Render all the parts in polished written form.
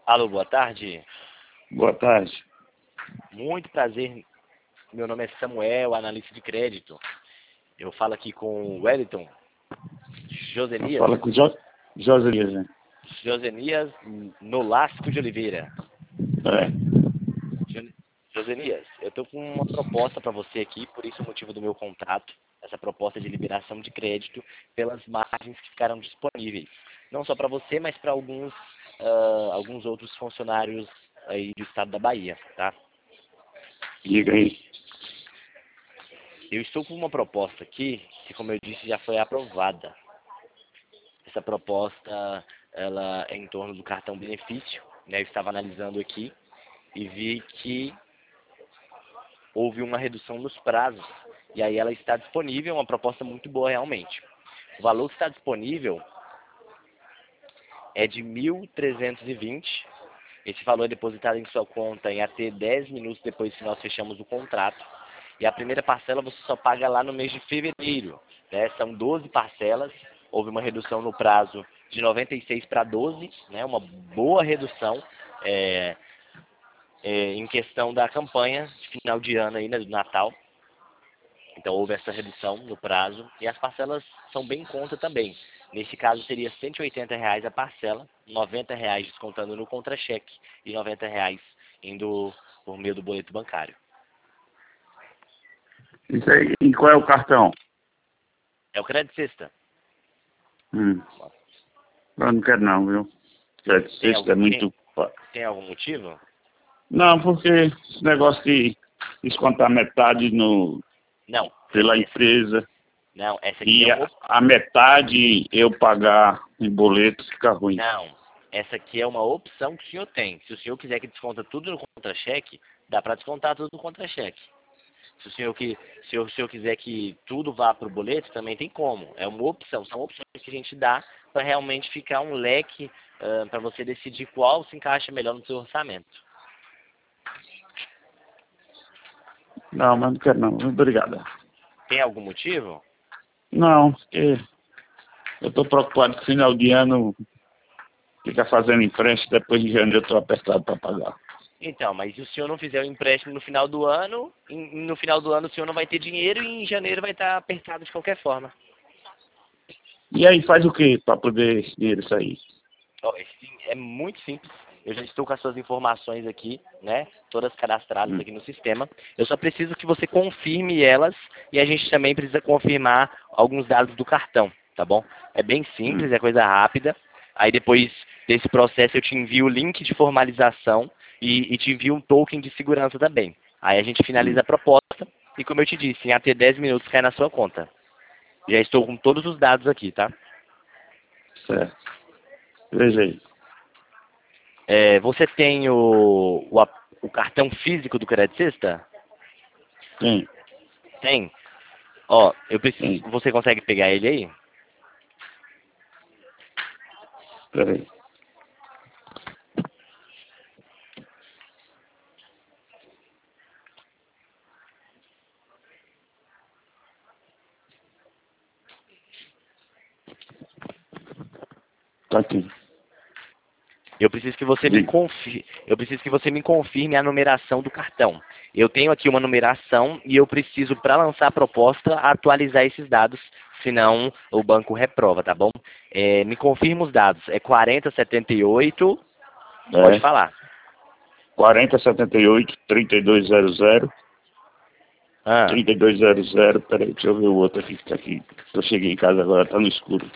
Alô, boa tarde. Boa tarde. Muito prazer. Meu nome é Samuel, analista de crédito. Eu falo aqui com o Wellington Josenias. Fala com Joselias, né? Josenias Nolasco de Oliveira. Josenias, eu estou com uma proposta para você aqui, por isso o motivo do meu contato. Essa proposta de liberação de crédito pelas margens que ficaram disponíveis. Não só para você, mas para alguns outros funcionários aí do estado da Bahia, tá? Diga aí. Eu estou com uma proposta aqui, que como eu disse, já foi aprovada. Essa proposta, ela é em torno do cartão benefício, né? Eu estava analisando aqui e vi que houve uma redução nos prazos. E aí ela está disponível, uma proposta muito boa realmente. O valor que está disponível é de 1.320. Esse valor é depositado em sua conta em até 10 minutos depois que nós fechamos o contrato. E a primeira parcela você só paga lá no mês de fevereiro, né? São 12 parcelas. Houve uma redução no prazo de 96 para 12, né? Uma boa redução em questão da campanha de final de ano aí, né, do Natal. Então houve essa redução no prazo e as parcelas são bem em conta também. Nesse caso seria R$ 180 a parcela, R$ 90 descontando no contra-cheque e R$ 90 indo por meio do boleto bancário. Isso aí, e qual é o cartão? É o Crédito Sexta. Eu não quero não, viu? Crédito Sexta é muito... Tem algum motivo? Não, porque esse negócio de descontar metade Não. pela empresa Não, essa aqui e é uma... a metade eu pagar em boleto fica ruim. Não, essa aqui é uma opção que o senhor tem. Se o senhor quiser que desconta tudo no contra-cheque, dá para descontar tudo no contra-cheque. Se o senhor quiser que tudo vá para o boleto, também tem como. É uma opção. São opções que a gente dá para realmente ficar um leque para você decidir qual se encaixa melhor no seu orçamento. Não, mas não quero não. Obrigado. Tem algum motivo? Não, porque eu estou preocupado com o final de ano ficar fazendo empréstimo, depois de janeiro eu estou apertado para pagar. Então, mas se o senhor não fizer o empréstimo no final do ano, no final do ano o senhor não vai ter dinheiro e em janeiro vai estar apertado de qualquer forma. E aí, faz o que para poder esse dinheiro sair? É muito simples. Eu já estou com as suas informações aqui, né? Todas cadastradas aqui no sistema. Eu só preciso que você confirme elas e a gente também precisa confirmar alguns dados do cartão, tá bom? É bem simples, é coisa rápida. Aí depois desse processo eu te envio o link de formalização e te envio um token de segurança também. Aí a gente finaliza a proposta e, como eu te disse, em até 10 minutos cai na sua conta. Já estou com todos os dados aqui, tá? Certo. Veja aí. Você tem o cartão físico do Crédito Sexta? Tem. Tem? Ó, eu preciso. Tem. Você consegue pegar ele aí? Espera aí. Tá aqui. Eu preciso que você me confirme a numeração do cartão. Eu tenho aqui uma numeração e eu preciso, para lançar a proposta, atualizar esses dados, senão o banco reprova, tá bom? Me confirma os dados. É 4078. Pode falar. 4078 3200 3200. Peraí, deixa eu ver o outro aqui que tá aqui. Eu cheguei em casa agora, tá no escuro.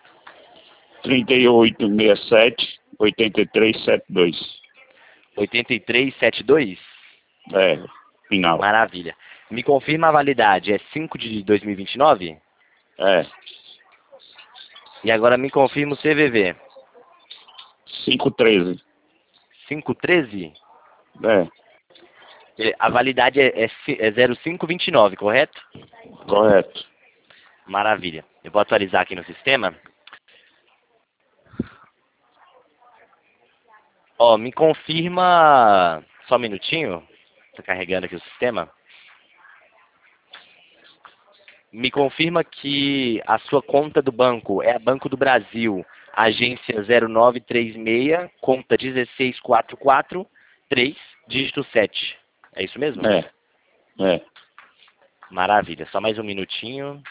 3867 8372. 8372? Final. Maravilha. Me confirma a validade. É 5 de 2029? E agora me confirma o CVV. 513. 513? A validade é 0529, correto? Correto. Maravilha. Eu vou atualizar aqui no sistema. Ó, me confirma... Só um minutinho. Tá carregando aqui o sistema. Me confirma que a sua conta do banco é a Banco do Brasil, agência 0936, conta 16443, dígito 7. É isso mesmo? É. Maravilha. Só mais um minutinho.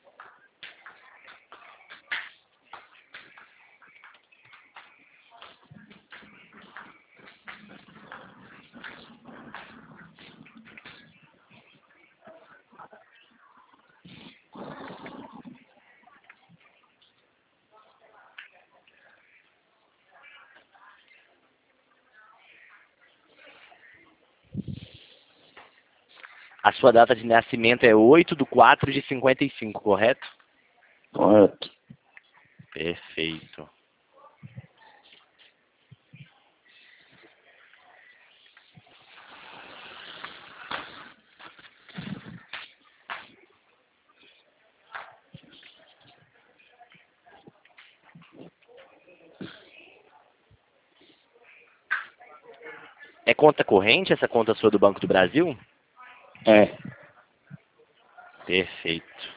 A sua data de nascimento é 8/4/55, correto? Correto. Perfeito. É conta corrente essa conta sua do Banco do Brasil? É. Perfeito.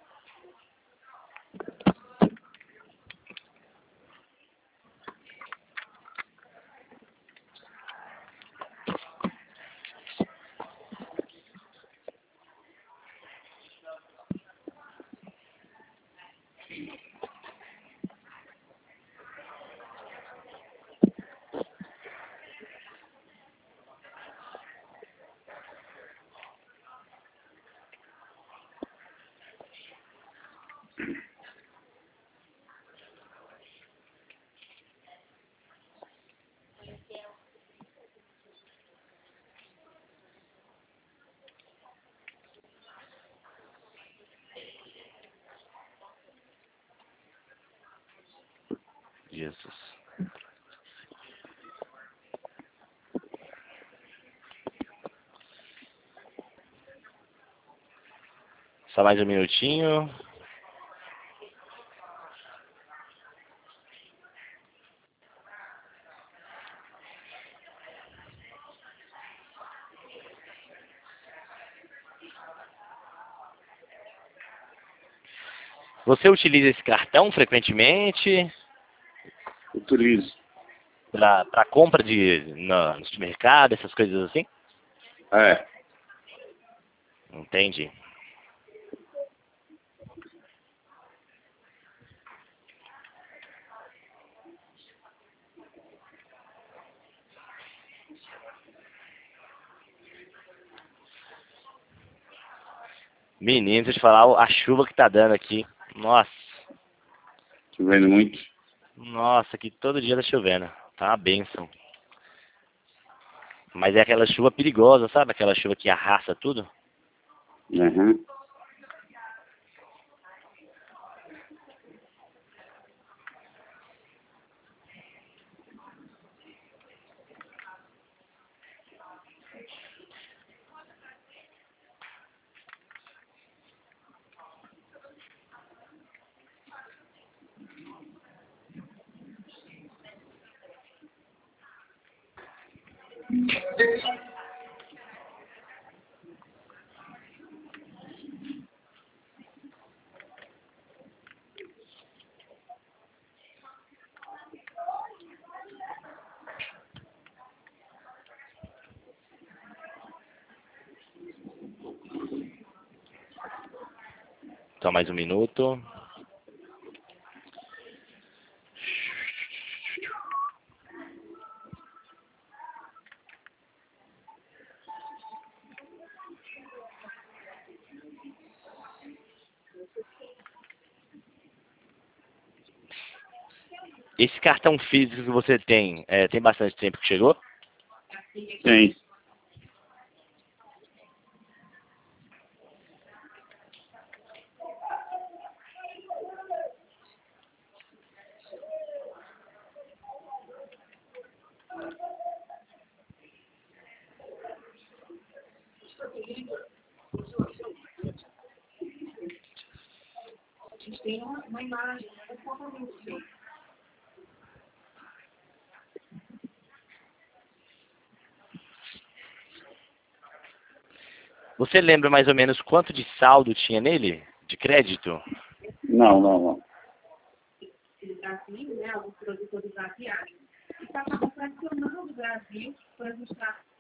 Jesus. Só mais um minutinho. Você utiliza esse cartão frequentemente Utilizo. para compra no supermercado, essas coisas assim? É. Entendi. Menino, deixa eu te falar a chuva que tá dando aqui. Nossa, Chovendo muito. nossa, aqui todo dia tá chovendo. Tá uma bênção. Mas é aquela chuva perigosa, sabe? Aquela chuva que arrasta tudo. Uhum. Só mais um minuto. Esse cartão físico que você tem, tem bastante tempo que chegou? Tem. Você lembra mais ou menos quanto de saldo tinha nele? De crédito? Não. Brasil, né, alguns produtores asiáticos, e estavam pressionando o Brasil para ajustar